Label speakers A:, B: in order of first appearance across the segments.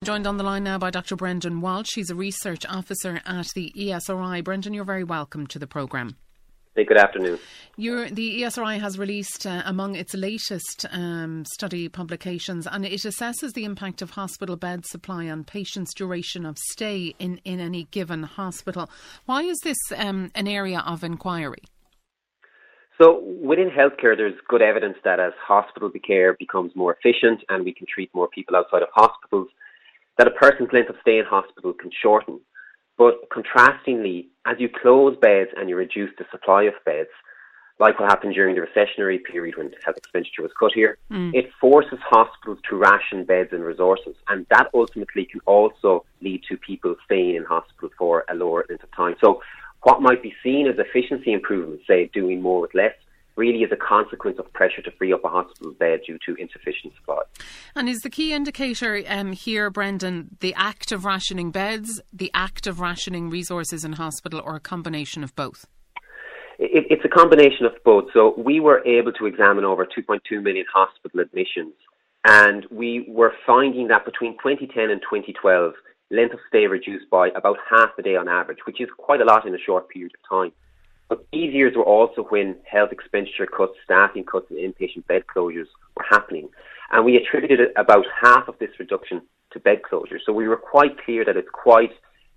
A: Joined on the line now by Dr. Brendan Walsh. He's a research officer at the ESRI. Brendan, you're very welcome to the programme.
B: Hey, good afternoon.
A: The ESRI has released among its latest study publications, and it assesses the impact of hospital bed supply on patients' duration of stay in any given hospital. Why is this an area of inquiry?
B: So within healthcare, there's good evidence that as hospital care becomes more efficient and we can treat more people outside of hospitals, that a person's length of stay in hospital can shorten. But contrastingly, as you close beds and you reduce the supply of beds, like what happened during the recessionary period when health expenditure was cut here, it forces hospitals to ration beds and resources. And that ultimately can also lead to people staying in hospital for a lower length of time. So what might be seen as efficiency improvements, say doing more with less, really is a consequence of pressure to free up a hospital bed due to insufficient supply.
A: And is the key indicator here, Brendan, the act of rationing beds, the act of rationing resources in hospital, or a combination of both?
B: It's a combination of both. So we were able to examine over 2.2 million hospital admissions, and we were finding that between 2010 and 2012, length of stay reduced by about half a day on average, which is quite a lot in a short period of time. But these years were also when health expenditure cuts, staffing cuts and inpatient bed closures were happening. And we attributed about half of this reduction to bed closures. So we were quite clear that there's quite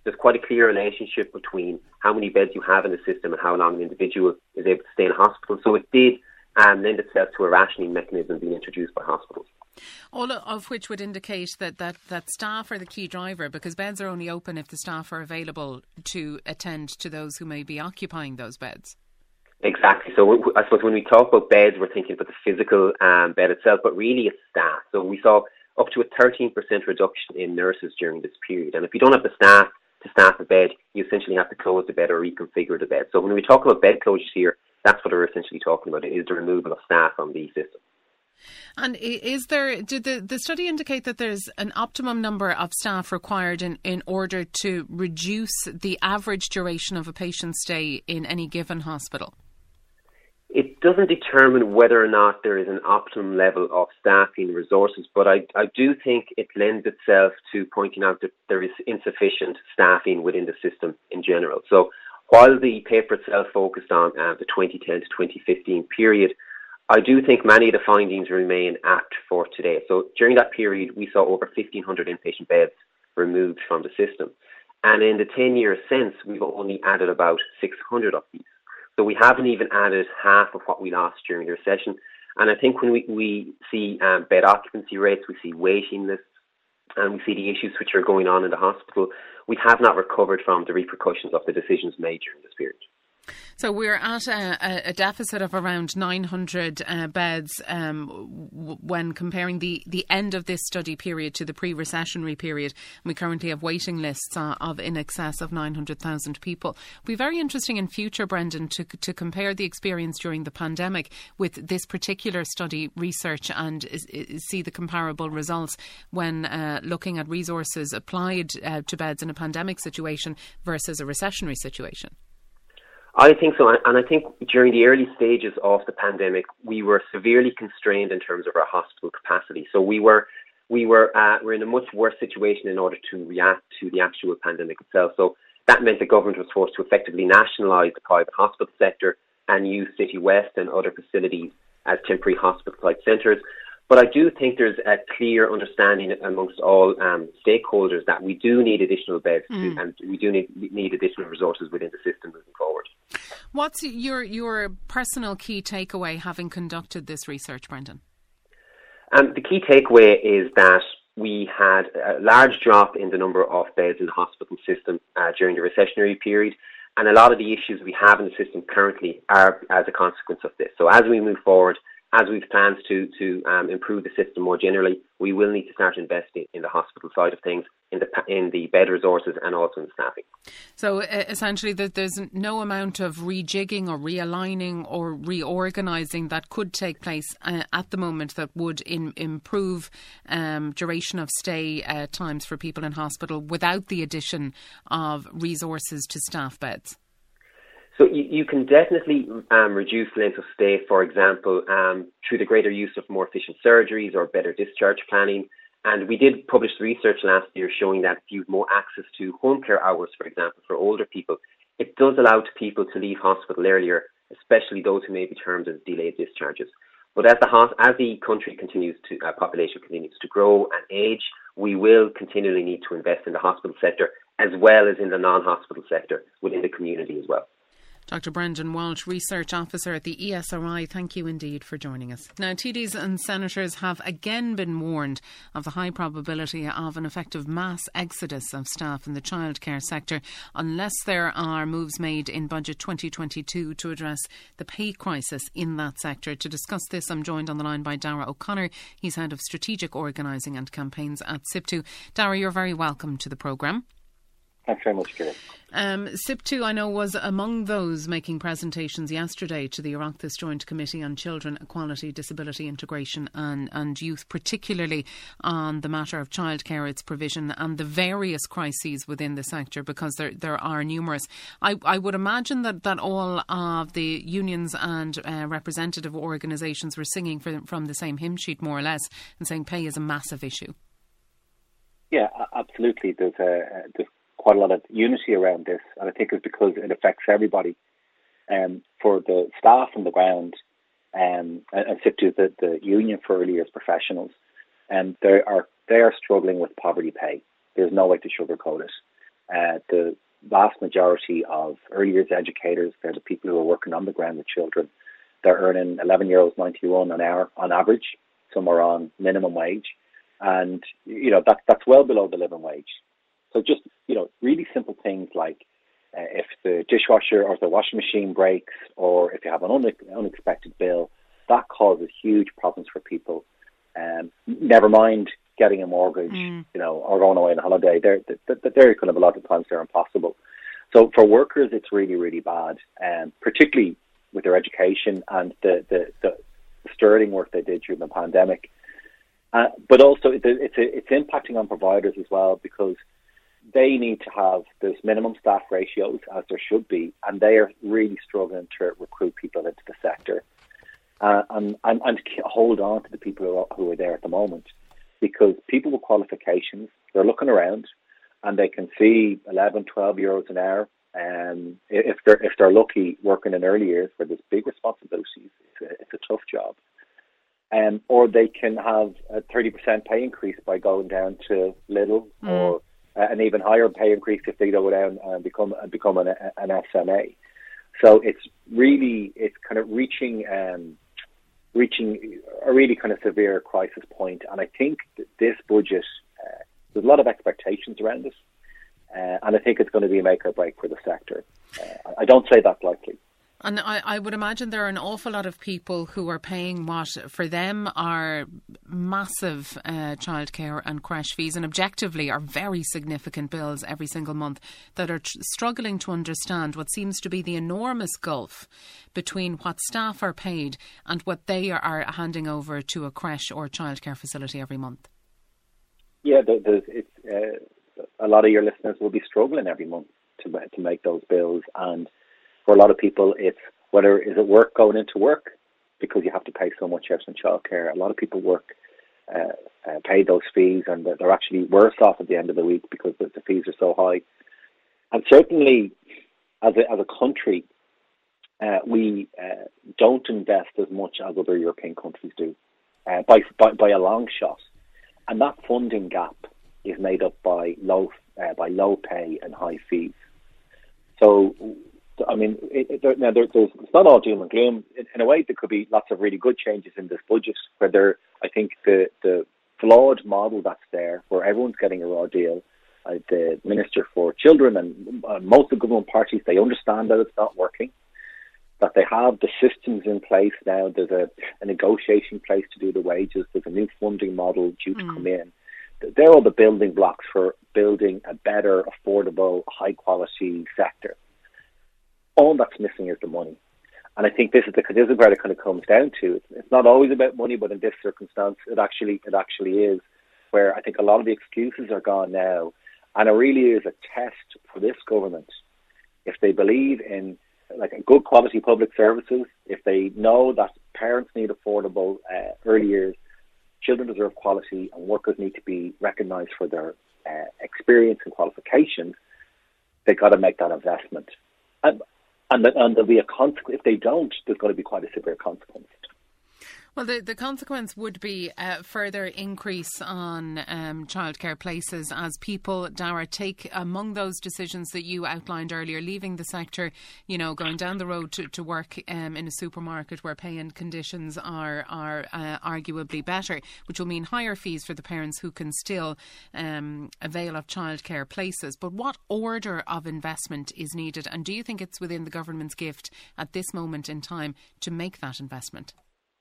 B: a clear relationship between how many beds you have in the system and how long an individual is able to stay in hospital. So it did lend itself to a rationing mechanism being introduced by hospitals.
A: All of which would indicate that staff are the key driver, because beds are only open if the staff are available to attend to those who may be occupying those beds.
B: Exactly. So I suppose when we talk about beds, we're thinking about the physical bed itself, but really it's staff. So we saw up to a 13% reduction in nurses during this period. And if you don't have the staff to staff a bed, you essentially have to close the bed or reconfigure the bed. So when we talk about bed closures here, that's what we're essentially talking about, is the removal of staff from the system.
A: And did the study indicate that there's an optimum number of staff required in order to reduce the average duration of a patient's stay in any given hospital?
B: It doesn't determine whether or not there is an optimum level of staffing resources, but I do think it lends itself to pointing out that there is insufficient staffing within the system in general. So while the paper itself focused on the 2010 to 2015 period, I do think many of the findings remain apt for today. So during that period, we saw over 1,500 inpatient beds removed from the system. And in the 10 years since, we've only added about 600 of these. So we haven't even added half of what we lost during the recession. And I think when we see bed occupancy rates, we see waiting lists, and we see the issues which are going on in the hospital, we have not recovered from the repercussions of the decisions made during this period.
A: So we're at a deficit of around 900 beds when comparing the end of this study period to the pre-recessionary period. We currently have waiting lists of in excess of 900,000 people. It'll be very interesting in future, Brendan, to compare the experience during the pandemic with this particular study research and see the comparable results when looking at resources applied to beds in a pandemic situation versus a recessionary situation.
B: I think so, and I think during the early stages of the pandemic, we were severely constrained in terms of our hospital capacity. So we're in a much worse situation in order to react to the actual pandemic itself. So that meant the government was forced to effectively nationalise the private hospital sector and use City West and other facilities as temporary hospital-type centres. But I do think there's a clear understanding amongst all stakeholders that we do need additional beds and we do need additional resources within the system moving forward.
A: What's your personal key takeaway having conducted this research, Brendan?
B: The key takeaway is that we had a large drop in the number of beds in the hospital system during the recessionary period, and a lot of the issues we have in the system currently are as a consequence of this. So as we move forward, as we've plans to improve the system more generally, we will need to start investing in the hospital side of things, in the bed resources and also in staffing.
A: So essentially there's no amount of rejigging or realigning or reorganising that could take place at the moment that would improve duration of stay times for people in hospital without the addition of resources to staff beds.
B: So you can definitely reduce length of stay, for example, through the greater use of more efficient surgeries or better discharge planning. And we did publish research last year showing that if you have more access to home care hours, for example, for older people, it does allow people to leave hospital earlier, especially those who may be termed as delayed discharges. But as the country continues to, population continues to grow and age, we will continually need to invest in the hospital sector as well as in the non-hospital sector within the community as well.
A: Dr. Brendan Walsh, Research Officer at the ESRI, thank you indeed for joining us. Now, TDs and senators have again been warned of the high probability of an effective mass exodus of staff in the childcare sector unless there are moves made in Budget 2022 to address the pay crisis in that sector. To discuss this, I'm joined on the line by Darragh O'Connor. He's Head of Strategic Organising and Campaigns at SIPTU. Darragh, you're very welcome to the programme.
C: Thanks very much, Kieran.
A: SIPTU, I know, was among those making presentations yesterday to the Oireachtas Joint Committee on Children, Equality, Disability Integration and Youth, particularly on the matter of childcare, its provision and the various crises within the sector, because there are numerous. I would imagine that all of the unions and representative organisations were singing from the same hymn sheet, more or less, and saying pay is a massive issue.
C: Yeah, absolutely. There's quite a lot of unity around this, and I think it's because it affects everybody. For the staff on the ground, and SIPTU, the Union for Early Years Professionals, they are struggling with poverty pay. There's no way to sugarcoat it. The vast majority of early years educators, they're the people who are working on the ground with children. They're earning €11.91 an hour on average. Some are on minimum wage, and that's well below the living wage. So just, really simple things like if the dishwasher or the washing machine breaks, or if you have an unexpected bill, that causes huge problems for people. Never mind getting a mortgage, or going away on a holiday. They're kind of a lot of times they're impossible. So for workers, it's really, really bad, particularly with their education and the sterling work they did during the pandemic. But also it's impacting on providers as well, because they need to have those minimum staff ratios, as there should be, and they are really struggling to recruit people into the sector and hold on to the people who are there at the moment, because people with qualifications, they're looking around and they can see 11, 12 euros an hour. If they're lucky, working in early years where there's big responsibilities, it's a tough job. Or they can have a 30% pay increase by going down to Lidl, or an even higher pay increase if they go down and become an SMA. So it's kind of reaching a really kind of severe crisis point. And I think that this budget, there's a lot of expectations around it, and I think it's going to be a make or break for the sector. I don't say that lightly.
A: And I would imagine there are an awful lot of people who are paying what for them are massive childcare and creche fees, and objectively are very significant bills every single month, that are struggling to understand what seems to be the enormous gulf between what staff are paid and what they are handing over to a creche or childcare facility every month. Yeah,
C: a lot of your listeners will be struggling every month to make those bills, and for a lot of people, is it work going into work because you have to pay so much else in childcare. A lot of people pay those fees, and they're actually worse off at the end of the week because the fees are so high. And certainly, as a country, we don't invest as much as other European countries do, by a long shot. And that funding gap is made up by low pay and high fees. So, I mean, it's not all doom and gloom. In a way, there could be lots of really good changes in this budget, where I think the flawed model that's there, where everyone's getting a raw deal. The Minister for Children and most of the government parties, they understand that it's not working, that they have the systems in place now. There's a negotiation place to do the wages. There's a new funding model due to come in. They're all the building blocks for building a better, affordable, high-quality sector. All that's missing is the money. And I think this is where it kind of comes down to. It's not always about money, but in this circumstance, it actually is, where I think a lot of the excuses are gone now. And it really is a test for this government. If they believe in a good quality public services, if they know that parents need affordable early years children deserve quality, and workers need to be recognised for their experience and qualifications, they've got to make that investment. And there'll be a consequence. If they don't, there's going to be quite a severe consequence.
A: Well, the consequence would be a further increase on childcare places as people, Darragh, take among those decisions that you outlined earlier, leaving the sector, going down the road to work in a supermarket where pay and conditions are arguably better, which will mean higher fees for the parents who can still avail of childcare places. But what order of investment is needed? And do you think it's within the government's gift at this moment in time to make that investment?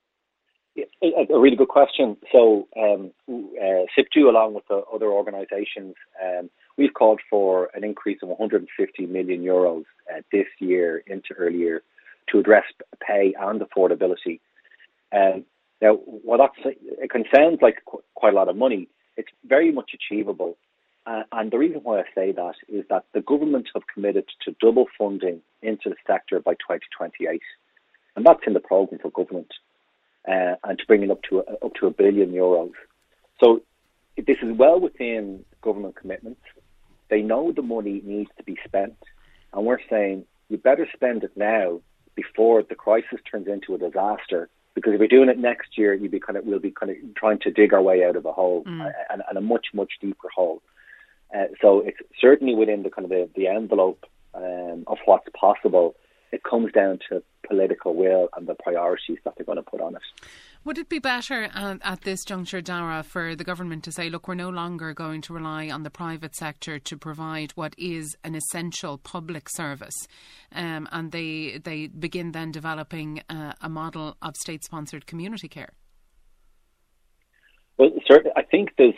C: A really good question. So SIPTU, along with the other organisations, we've called for an increase of 150 million euros this year into early year to address pay and affordability. Now, it can sound like quite a lot of money. It's very much achievable. And the reason why I say that is that the government have committed to double funding into the sector by 2028. And that's in the programme for government. And to bring it up to €1 billion. So this is well within government commitments. They know the money needs to be spent, and we're saying you better spend it now before the crisis turns into a disaster. Because if we're doing it next year, we'll be trying to dig our way out of a hole, and a much deeper hole. So it's certainly within the envelope of what's possible. It comes down to political will and the priorities that they're going to put on it.
A: Would it be better at this juncture, Darragh, for the government to say, look, we're no longer going to rely on the private sector to provide what is an essential public service, and they begin then developing a model of state-sponsored community care? Well,
C: certainly, I think there's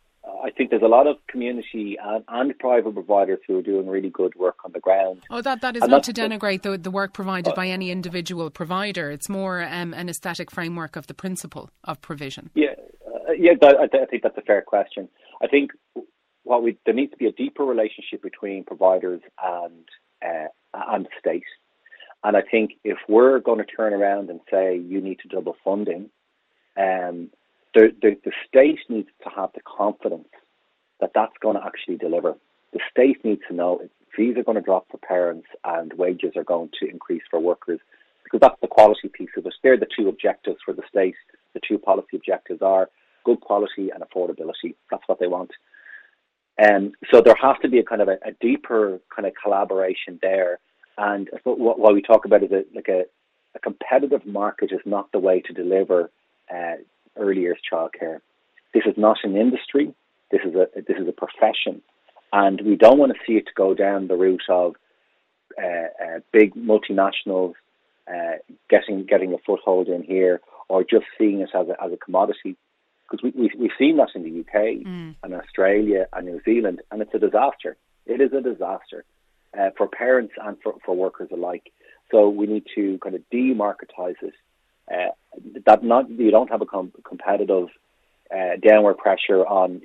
C: a lot of community and private providers who are doing really good work on the ground.
A: Oh, that is not to denigrate the work provided by any individual provider. It's more an aesthetic framework of the principle of provision.
C: I think that's a fair question. I think there needs to be a deeper relationship between providers and the state. And I think if we're going to turn around and say you need to double funding, the state needs to have the confidence that that's going to actually deliver. The state needs to know fees are going to drop for parents and wages are going to increase for workers, because that's the quality piece of it. They're the two objectives for the state. The two policy objectives are good quality and affordability. That's what they want. So there has to be a deeper kind of collaboration there. And what we talk about is a competitive market is not the way to deliver early years childcare. This is not an industry. This is a profession, and we don't want to see it go down the route of big multinationals getting a foothold in here, or just seeing it as a commodity. Because we've seen that in the UK and Australia and New Zealand, and it's a disaster. It is a disaster for parents and for workers alike. So we need to kind of demarketise it. You don't have a competitive downward pressure on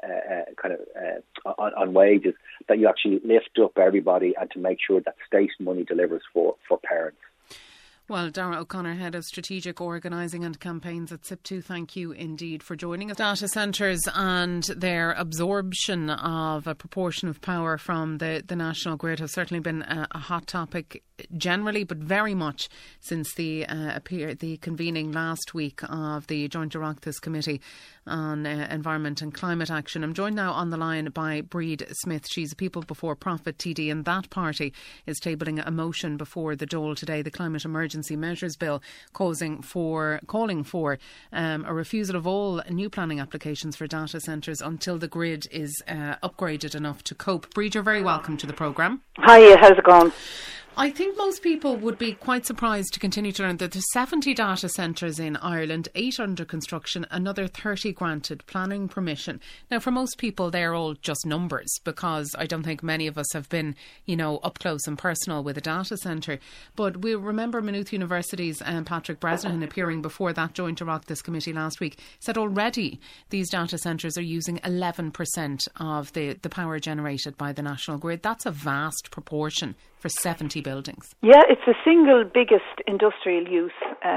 C: on wages, that you actually lift up everybody and to make sure that state money delivers for parents.
A: Well, Darragh O'Connor, Head of Strategic Organising and Campaigns at SIPTU, thank you indeed for joining us. Data centres and their absorption of a proportion of power from the national grid have certainly been a hot topic generally, but very much since the convening last week of the Joint Oireachtas Committee on Environment and Climate Action. I'm joined now on the line by Bríd Smith. She's a People Before Profit TD, and that party is tabling a motion before the Dáil today, the Climate Emergency Measures Bill, calling for a refusal of all new planning applications for data centres until the grid is upgraded enough to cope. Bríd, you're very welcome to the programme.
D: Hiya, how's it going?
A: I think most people would be quite surprised to continue to learn that there's 70 data centres in Ireland, 8 under construction, another 30 granted planning permission. Now, for most people, they're all just numbers, because I don't think many of us have been, up close and personal with a data centre. But we remember Maynooth University's Patrick Bresnahan appearing before that Joint Oireachtas Committee last week, said already these data centres are using 11% of the power generated by the national grid. That's a vast proportion for for 70 buildings.
D: Yeah, it's the single biggest industrial use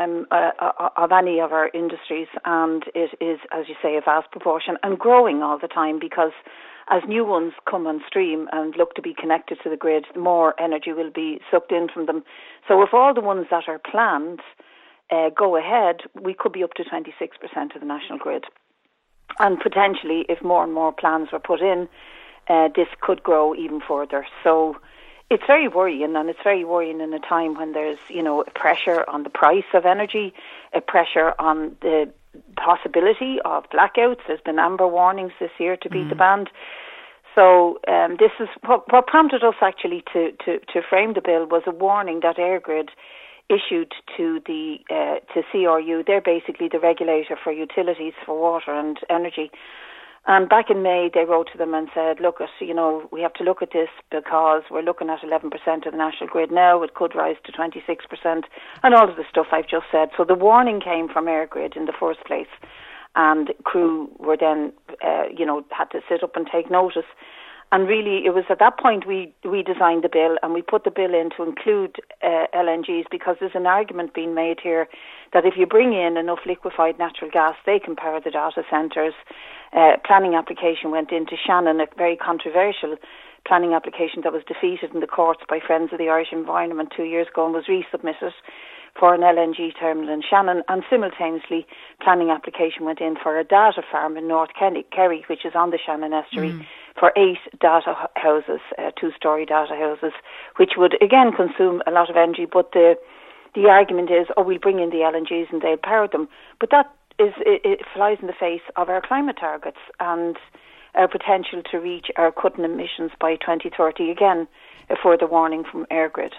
D: of any of our industries, and it is, as you say, a vast proportion and growing all the time, because as new ones come on stream and look to be connected to the grid, more energy will be sucked in from them. So if all the ones that are planned go ahead, we could be up to 26% of the national grid. And potentially, if more and more plans were put in, this could grow even further. So it's very worrying, and it's very worrying in a time when there's, a pressure on the price of energy, a pressure on the possibility of blackouts. There's been amber warnings this year to beat the band. So this is what prompted us actually to frame the bill, was a warning that EirGrid issued to the to CRU. They're basically the regulator for utilities, for water and energy. And back in May, they wrote to them and said, look, we have to look at this because we're looking at 11% of the national grid now. It could rise to 26%, and all of the stuff I've just said. So the warning came from EirGrid in the first place, and crew were then, had to sit up and take notice. And really, it was at that point we designed the bill, and we put the bill in to include LNGs, because there's an argument being made here that if you bring in enough liquefied natural gas, they can power the data centres. Planning application went into Shannon, a very controversial planning application that was defeated in the courts by Friends of the Irish Environment 2 years ago, and was resubmitted for an LNG terminal in Shannon. And simultaneously, planning application went in for a data farm in North Kerry, which is on the Shannon estuary, for 8 data houses, 2-storey data houses, which would again consume a lot of energy. But the argument is, we'll bring in the LNGs and they'll power them. But that it flies in the face of our climate targets and our potential to reach our cutting emissions by 2030. Again, a further warning from EirGrid.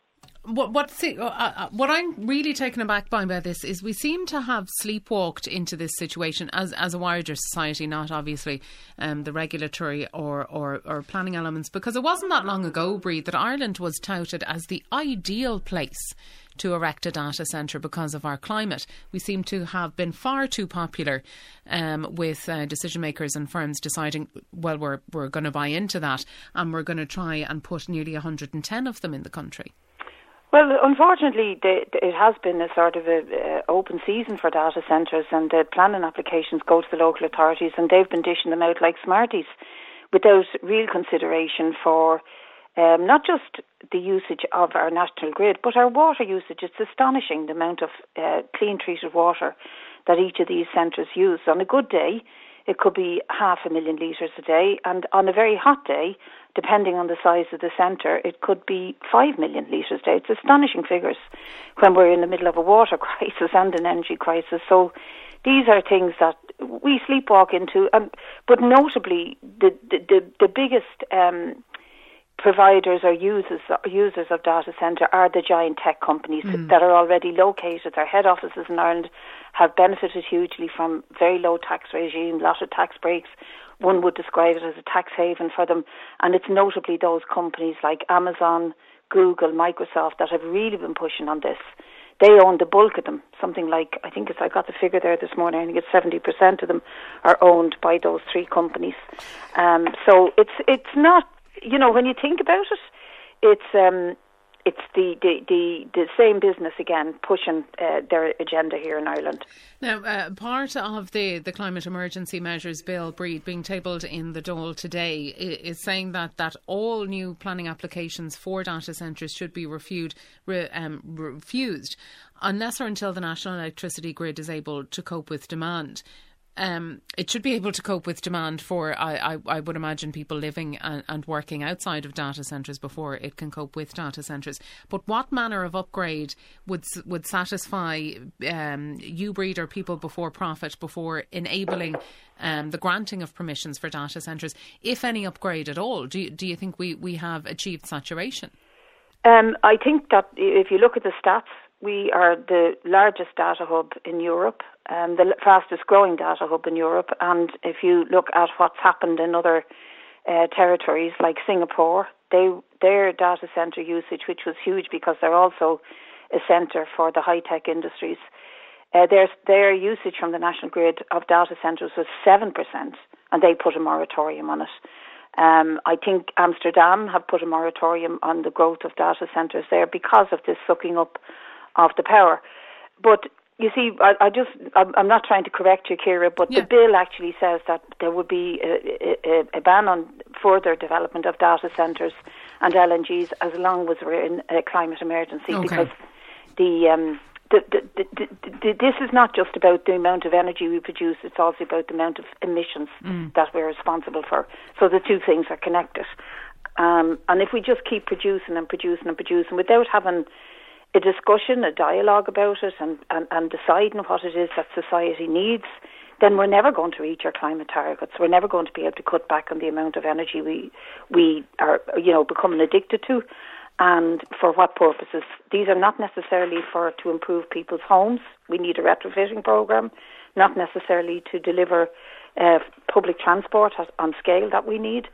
A: What I'm really taken aback by this is we seem to have sleepwalked into this situation as a wider society, not obviously the regulatory or planning elements, because it wasn't that long ago, Brí, that Ireland was touted as the ideal place to erect a data centre because of our climate. We seem to have been far too popular with decision makers and firms deciding, well, we're going to buy into that, and we're going to try and put nearly 110 of them in the country.
D: Well, unfortunately, it has been a sort of a open season for data centres, and the planning applications go to the local authorities, and they've been dishing them out like Smarties without real consideration for not just the usage of our national grid, but our water usage. It's astonishing the amount of clean treated water that each of these centres use. On a good day, it could be 500,000 litres a day, and on a very hot day, depending on the size of the centre, it could be 5 million litres a day. It's astonishing figures when we're in the middle of a water crisis and an energy crisis. So these are things that we sleepwalk into, but notably the biggest providers or users of data centre are the giant tech companies that are already located. Their head offices in Ireland have benefited hugely from very low tax regime, lot of tax breaks. One would describe it as a tax haven for them, and it's notably those companies like Amazon, Google, Microsoft that have really been pushing on this. They own the bulk of them. Something like, I got the figure there this morning, I think it's 70% of them are owned by those 3 companies. So it's not, when you think about it, it's the same business again pushing their agenda here in Ireland.
A: Now, part of the climate emergency measures bill, Brí, being tabled in the Dáil today is saying that all new planning applications for data centres should be refused unless or until the national electricity grid is able to cope with demand. It should be able to cope with demand for, I would imagine, people living and working outside of data centres before it can cope with data centres. But what manner of upgrade would satisfy you, Brí, or people before profit, before enabling the granting of permissions for data centres, if any upgrade at all? Do you think we have achieved saturation?
D: I think that if you look at the stats, we are the largest data hub in Europe, the fastest growing data hub in Europe. And if you look at what's happened in other territories like Singapore, their data centre usage, which was huge because they're also a centre for the high-tech industries, their usage from the national grid of data centres was 7%, and they put a moratorium on it. I think Amsterdam have put a moratorium on the growth of data centres there because of this sucking up of the power. But you see, I'm not trying to correct you, Ciara, but the bill actually says that there would be a ban on further development of data centres and LNGs as long as we're in a climate emergency, because this is not just about the amount of energy we produce, it's also about the amount of emissions that we're responsible for. So the two things are connected. And if we just keep producing and producing and producing without having a discussion, a dialogue about it and deciding what it is that society needs, then we're never going to reach our climate targets. We're never going to be able to cut back on the amount of energy we are, becoming addicted to. And for what purposes? These are not necessarily to improve people's homes. We need a retrofitting programme, not necessarily to deliver public transport on scale that we need.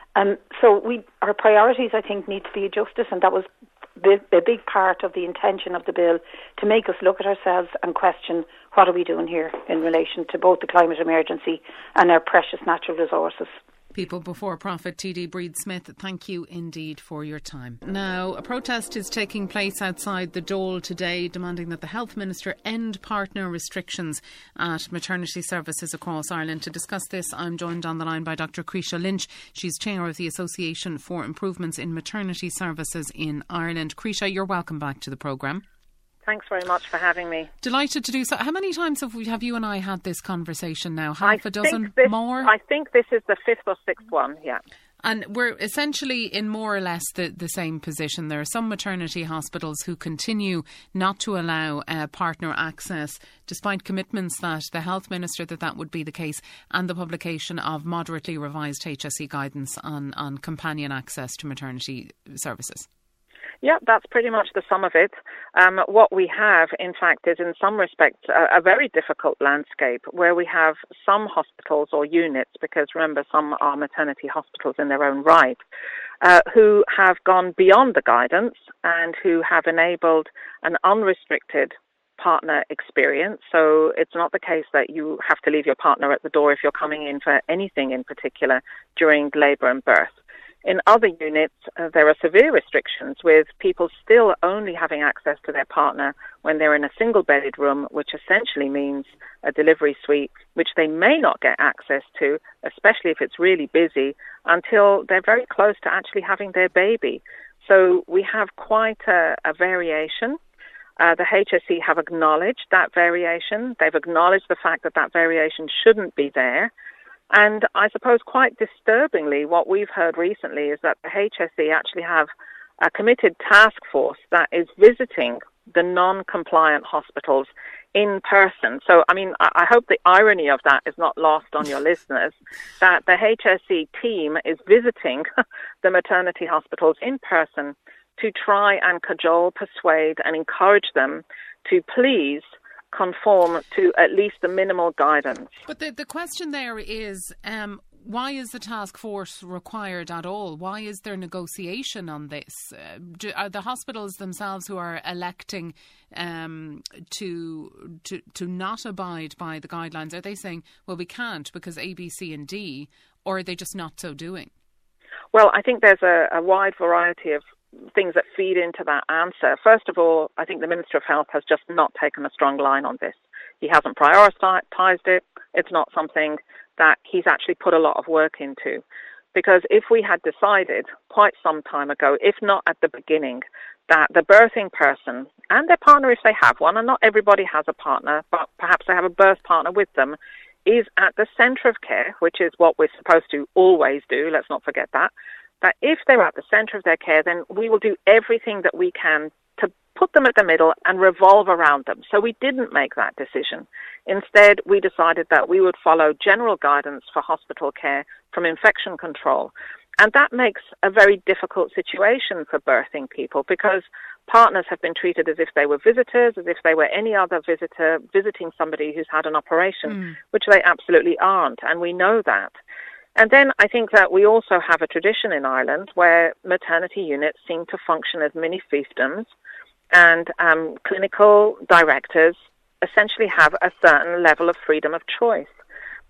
D: So our priorities, I think, need to be adjusted, and that was a big part of the intention of the bill, to make us look at ourselves and question what are we doing here in relation to both the climate emergency and our precious natural resources.
A: People Before Profit, TD Breed-Smith, thank you indeed for your time. Now, a protest is taking place outside the Dole today, demanding that the Health Minister end partner restrictions at maternity services across Ireland. To discuss this, I'm joined on the line by Dr. Crisha Lynch. She's chair of the Association for Improvements in Maternity Services in Ireland. Crisha, you're welcome back to the programme.
E: Thanks very much for having me.
A: Delighted to do so. How many times have you and I had this conversation now? Half a dozen? More?
E: I think this is the fifth or sixth one, yeah.
A: And we're essentially in more or less the same position. There are some maternity hospitals who continue not to allow partner access, despite commitments that the Health Minister that would be the case, and the publication of moderately revised HSE guidance on companion access to maternity services.
E: Yeah, that's pretty much the sum of it. What we have, in fact, is in some respects a very difficult landscape where we have some hospitals or units, because remember, some are maternity hospitals in their own right, who have gone beyond the guidance and who have enabled an unrestricted partner experience. So it's not the case that you have to leave your partner at the door if you're coming in for anything in particular during labour and birth. In other units, there are severe restrictions, with people still only having access to their partner when they're in a single-bedded room, which essentially means a delivery suite, which they may not get access to, especially if it's really busy, until they're very close to actually having their baby. So we have quite a variation. The HSE have acknowledged that variation. They've acknowledged the fact that variation shouldn't be there. And I suppose quite disturbingly, what we've heard recently is that the HSE actually have a committed task force that is visiting the non-compliant hospitals in person. So, I mean, I hope the irony of that is not lost on your listeners, that the HSE team is visiting the maternity hospitals in person to try and cajole, persuade and encourage them to please conform to at least the minimal guidance.
A: But the question there is, why is the task force required at all? Why is there negotiation on this? Are the hospitals themselves who are electing to not abide by the guidelines, are they saying, well, we can't because A, B, C and D, or are they just not so doing?
E: Well, I think there's a wide variety of things that feed into that answer. First of all, I think the Minister of Health has just not taken a strong line on this. He hasn't prioritised it. It's not something that he's actually put a lot of work into. Because if we had decided quite some time ago, if not at the beginning, that the birthing person and their partner, if they have one, and not everybody has a partner, but perhaps they have a birth partner with them, is at the centre of care, which is what we're supposed to always do, let's not forget that if they're at the centre of their care, then we will do everything that we can to put them at the middle and revolve around them. So we didn't make that decision. Instead, we decided that we would follow general guidance for hospital care from infection control. And that makes a very difficult situation for birthing people, because partners have been treated as if they were visitors, as if they were any other visitor visiting somebody who's had an operation, which they absolutely aren't. And we know that. And then I think that we also have a tradition in Ireland where maternity units seem to function as mini fiefdoms, and clinical directors essentially have a certain level of freedom of choice.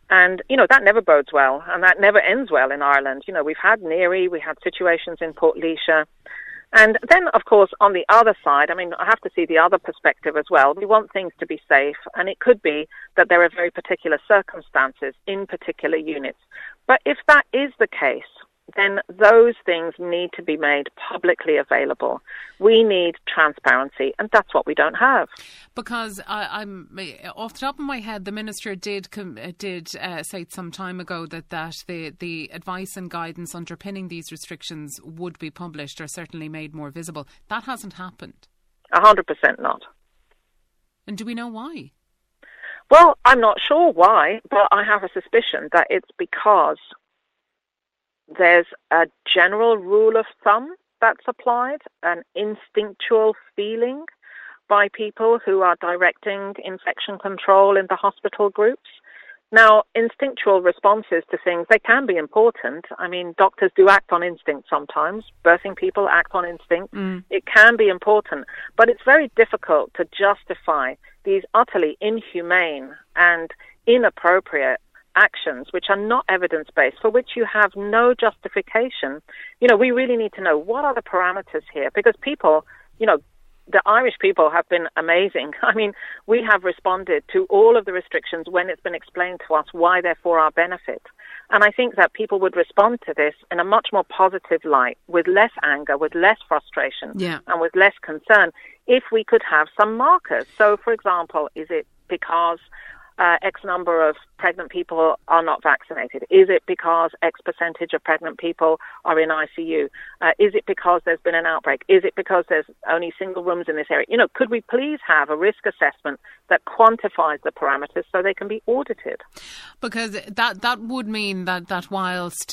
E: And, that never bodes well, and that never ends well in Ireland. We've had Neary, we had situations in Portlaoise. And then, of course, on the other side, I have to see the other perspective as well. We want things to be safe, and it could be that there are very particular circumstances in particular units. But if that is the case, then those things need to be made publicly available. We need transparency, and that's what we don't have.
A: Because I'm off the top of my head, the minister did say some time ago that the advice and guidance underpinning these restrictions would be published or certainly made more visible. That hasn't happened.
E: 100% not.
A: And do we know why?
E: Well, I'm not sure why, but I have a suspicion that it's because there's a general rule of thumb that's applied, an instinctual feeling by people who are directing infection control in the hospital groups. Now, instinctual responses to things, they can be important. Doctors do act on instinct sometimes. Birthing people act on instinct. It can be important. But it's very difficult to justify these utterly inhumane and inappropriate actions which are not evidence-based, for which you have no justification. We really need to know what are the parameters here, because people, the Irish people have been amazing. We have responded to all of the restrictions when it's been explained to us why they're for our benefit. And I think that people would respond to this in a much more positive light, with less anger, with less frustration, and with less concern, if we could have some markers. So, for example, is it because X number of pregnant people are not vaccinated? Is it because X percentage of pregnant people are in ICU? Is it because there's been an outbreak? Is it because there's only single rooms in this area? Could we please have a risk assessment that quantifies the parameters so they can be audited?
A: Because that would mean that whilst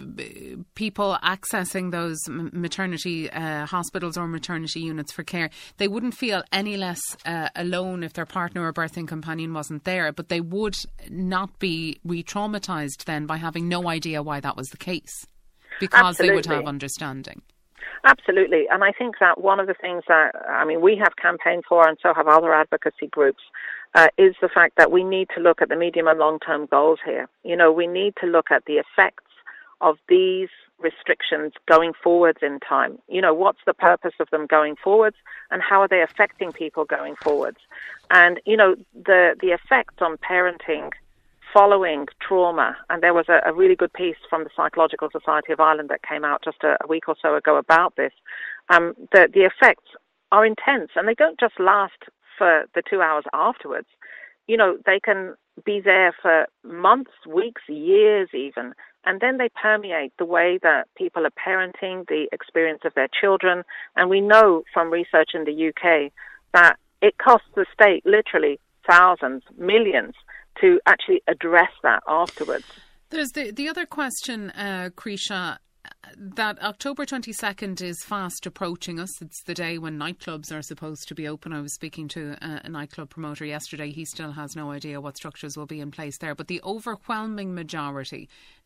A: people accessing those maternity hospitals or maternity units for care, they wouldn't feel any less alone if their partner or birthing companion wasn't there, but they would not be re-traumatised then by having no idea why that was the case, because Absolutely. They would have understanding.
E: Absolutely. And I think that one of the things that, we have campaigned for, and so have other advocacy groups, is the fact that we need to look at the medium and long-term goals here. We need to look at the effects of these restrictions going forwards in time. What's the purpose of them going forwards, and how are they affecting people going forwards? And, the effect on parenting following trauma, and there was a really good piece from the Psychological Society of Ireland that came out just a week or so ago about this. The effects are intense, and they don't just last for the 2 hours afterwards. They can be there for months, weeks, years even, and then they permeate the way that people are parenting, the experience of their children. And we know from research in the UK that it costs the state literally thousands, millions, to actually address that afterwards.
A: There's the other question, Crisha, that October 22nd is fast approaching us. It's the day when nightclubs are supposed to be open. I was speaking to a nightclub promoter yesterday. He still has no idea what structures will be in place there. But the overwhelming majority,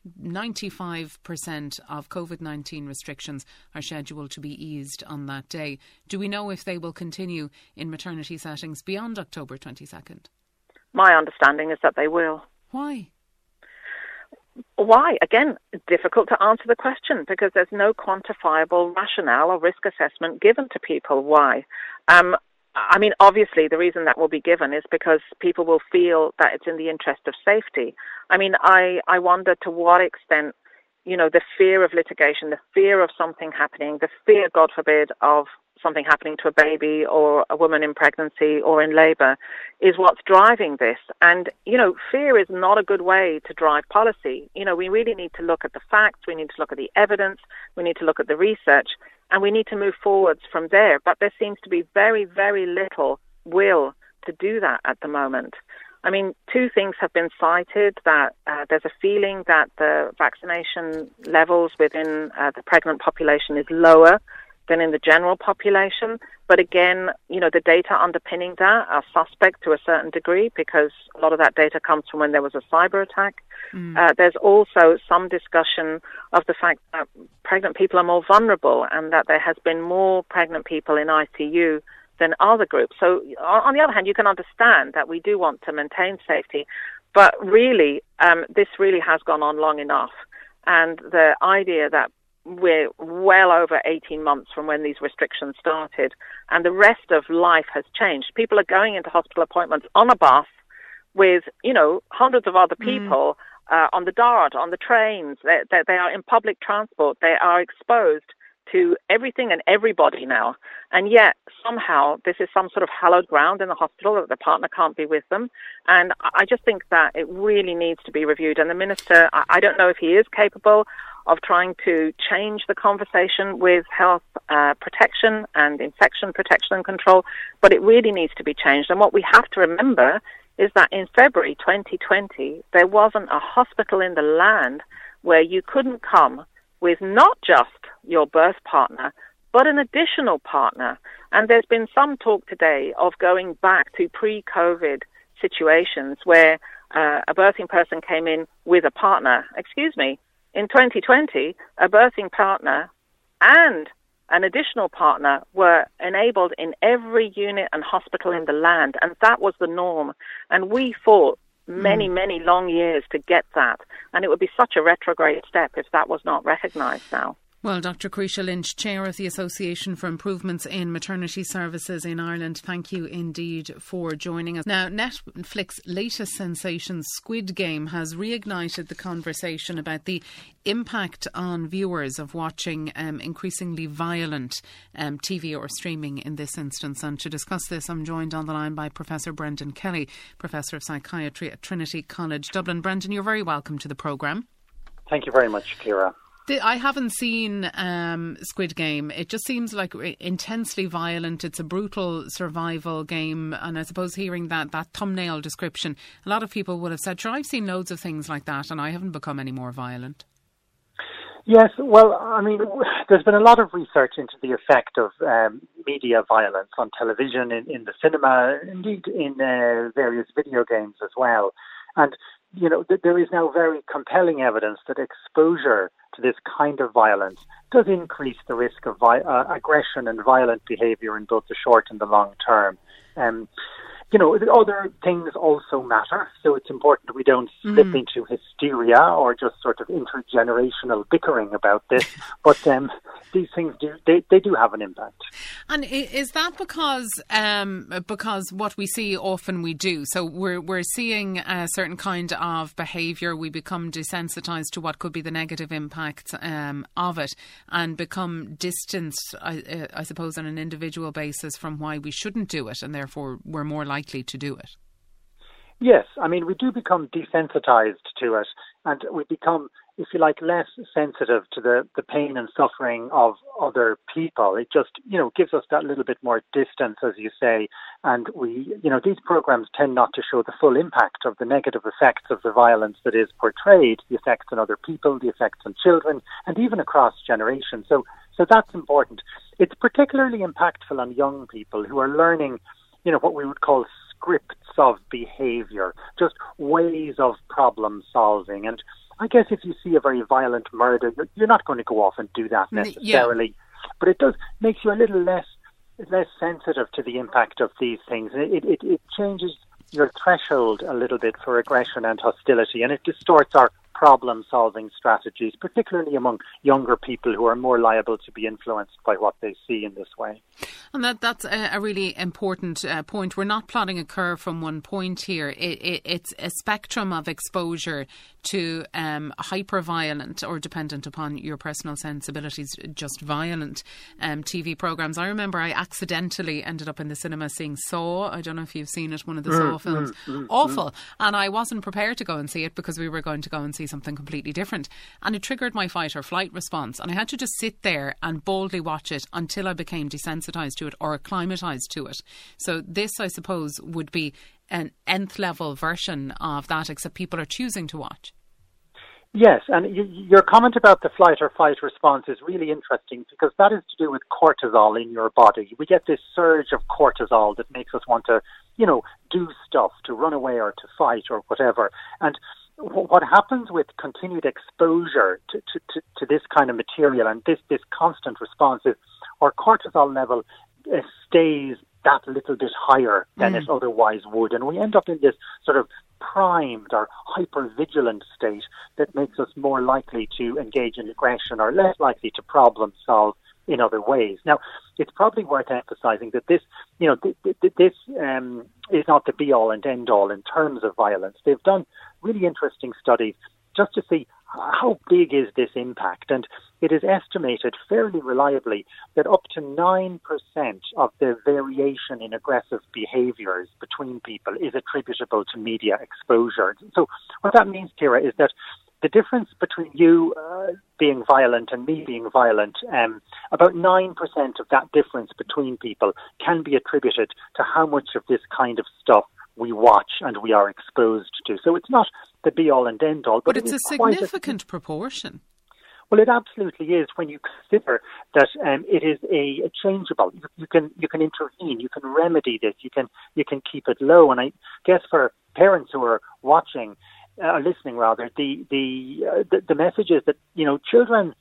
A: 95% of COVID-19 restrictions are scheduled to be eased on that day. Do we know if they will continue in maternity settings beyond October 22nd?
E: My understanding is that they will.
A: Why?
E: Why? Again, difficult to answer the question, because there's no quantifiable rationale or risk assessment given to people. Why? Obviously, the reason that will be given is because people will feel that it's in the interest of safety. I wonder to what extent, the fear of litigation, the fear of something happening, the fear, God forbid, of something happening to a baby or a woman in pregnancy or in labour is what's driving this. And, fear is not a good way to drive policy. We really need to look at the facts, we need to look at the evidence, we need to look at the research, and we need to move forwards from there. But there seems to be very, very little will to do that at the moment. Two things have been cited, that there's a feeling that the vaccination levels within the pregnant population is lower than in the general population. But again, the data underpinning that are suspect to a certain degree, because a lot of that data comes from when there was a cyber attack. There's also some discussion of the fact that pregnant people are more vulnerable, and that there has been more pregnant people in ICU than other groups. So on the other hand, you can understand that we do want to maintain safety, But really, this really has gone on long enough. And the idea that we're well over 18 months from when these restrictions started, and the rest of life has changed. People are going into hospital appointments on a bus with, hundreds of other people on the DART, on the trains. They are in public transport. They are exposed to everything and everybody now. And yet, somehow, this is some sort of hallowed ground in the hospital that the partner can't be with them. And I just think that it really needs to be reviewed. And the Minister, I don't know if he is capable of trying to change the conversation with health protection and infection protection and control, but it really needs to be changed. And what we have to remember is that in February 2020, there wasn't a hospital in the land where you couldn't come with not just your birth partner, but an additional partner. And there's been some talk today of going back to pre-COVID situations where a birthing person came in with a partner. Excuse me, in 2020, a birthing partner and an additional partner were enabled in every unit and hospital in the land, and that was the norm. And we fought many, many long years to get that. And it would be such a retrograde step if that was not recognised now.
A: Well, Dr. Carisha Lynch, Chair of the Association for Improvements in Maternity Services in Ireland, thank you indeed for joining us. Now, Netflix's latest sensation, Squid Game, has reignited the conversation about the impact on viewers of watching increasingly violent TV or streaming in this instance. And to discuss this, I'm joined on the line by Professor Brendan Kelly, Professor of Psychiatry at Trinity College Dublin. Brendan, you're very welcome to the programme.
F: Thank you very much, Ciara.
A: I haven't seen Squid Game. It just seems like intensely violent. It's a brutal survival game. And I suppose hearing that thumbnail description, a lot of people would have said, sure, I've seen loads of things like that and I haven't become any more violent.
F: Yes, well, I mean, there's been a lot of research into the effect of media violence on television, in the cinema, indeed in various video games as well. And, there is now very compelling evidence that exposure to this kind of violence does increase the risk of aggression and violent behaviour in both the short and the long term. Other things also matter, so it's important that we don't slip into hysteria or just sort of intergenerational bickering about this. But these things they do have an impact.
A: And is that because what we see often we do? So we're seeing a certain kind of behaviour, we become desensitised to what could be the negative impact of it, and become distanced, I suppose, on an individual basis from why we shouldn't do it, and therefore we're more likely to do it.
F: Yes, I mean, we do become desensitised to it, and we become, if you like, less sensitive to the pain and suffering of other people. It just, gives us that little bit more distance, as you say, and these programs tend not to show the full impact of the negative effects of the violence that is portrayed, the effects on other people, the effects on children, and even across generations. So that's important. It's particularly impactful on young people who are learning, what we would call scripts of behaviour, just ways of problem solving. And I guess if you see a very violent murder, you're not going to go off and do that necessarily. Yeah. But it does makes you a little less sensitive to the impact of these things. It changes your threshold a little bit for aggression and hostility, and it distorts our problem-solving strategies, particularly among younger people who are more liable to be influenced by what they see in this way.
A: And that's a really important point. We're not plotting a curve from one point here. It's a spectrum of exposure to hyper-violent or, dependent upon your personal sensibilities, just violent TV programmes. I remember I accidentally ended up in the cinema seeing Saw. I don't know if you've seen it, one of the Saw films. Awful. And I wasn't prepared to go and see it because we were going to go and see something completely different. And it triggered my fight or flight response. And I had to just sit there and boldly watch it until I became desensitised to it or acclimatised to it. So this, I suppose, would be an nth level version of that, except people are choosing to watch.
F: Yes, and your comment about the flight or fight response is really interesting because that is to do with cortisol in your body. We get this surge of cortisol that makes us want to, do stuff, to run away or to fight or whatever. And what happens with continued exposure to this kind of material and this constant response is our cortisol level stays that little bit higher than it otherwise would. And we end up in this sort of primed or hyper-vigilant state that makes us more likely to engage in aggression or less likely to problem solve in other ways. Now, it's probably worth emphasizing that this, this is not the be-all and end-all in terms of violence. They've done really interesting studies just to see how big is this impact, and it is estimated fairly reliably that up to 9% of the variation in aggressive behaviours between people is attributable to media exposure. So what that means, Ciara, is that the difference between you being violent and me being violent, about 9% of that difference between people can be attributed to how much of this kind of stuff we watch and we are exposed to. So it's not the be-all and end-all.
A: But it's a significant proportion.
F: Well, it absolutely is when you consider that it is a changeable. You can intervene, you can remedy this, you can keep it low. And I guess for parents who are watching, listening rather, the message is that children,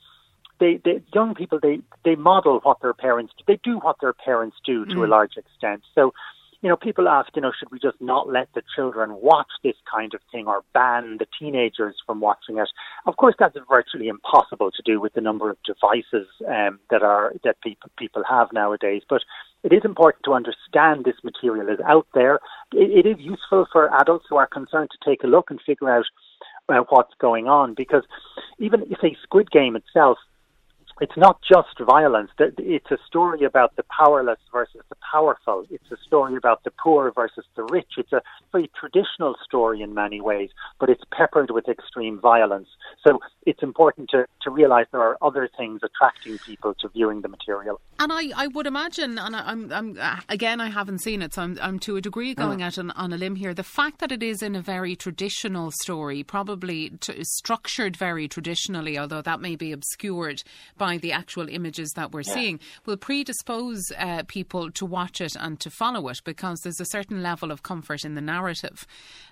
F: young people, they model what their parents do. They do what their parents do to a large extent. So, people ask, should we just not let the children watch this kind of thing or ban the teenagers from watching it? Of course, that's virtually impossible to do with the number of devices that people have nowadays. But it is important to understand this material is out there. It is useful for adults who are concerned to take a look and figure out what's going on, because even if a Squid Game itself, it's not just violence. It's a story about the powerless versus the powerful. It's a story about the poor versus the rich. It's a very traditional story in many ways, but it's peppered with extreme violence. So it's important to realise there are other things attracting people to viewing the material.
A: And I would imagine, and I'm again, I haven't seen it, so I'm to a degree going out on a limb here. The fact that it is in a very traditional story, probably structured very traditionally, although that may be obscured by the actual images that we're seeing, will predispose people to watch it and to follow it, because there's a certain level of comfort in the narrative.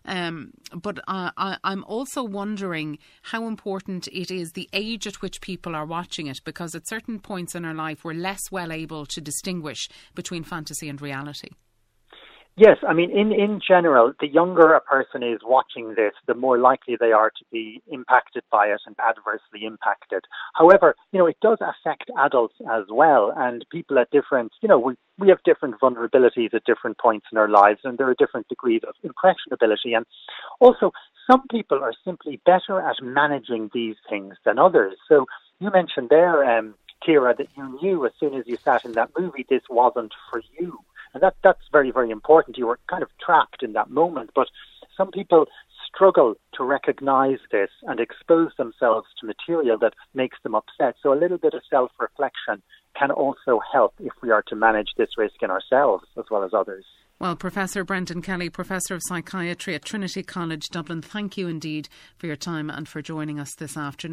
A: But I'm also wondering how important it is the age at which people are watching it, because at certain points in our life we're less well able to distinguish between fantasy and reality.
F: Yes, I mean, in general, the younger a person is watching this, the more likely they are to be impacted by it and adversely impacted. However, it does affect adults as well, and people at different, we have different vulnerabilities at different points in our lives, and there are different degrees of impressionability. And also, some people are simply better at managing these things than others. So you mentioned there, Ciara, that you knew as soon as you sat in that movie, this wasn't for you. And that's very, very important. You were kind of trapped in that moment. But some people struggle to recognise this and expose themselves to material that makes them upset. So a little bit of self-reflection can also help if we are to manage this risk in ourselves as well as others.
A: Well, Professor Brendan Kelly, Professor of Psychiatry at Trinity College Dublin, thank you indeed for your time and for joining us this afternoon.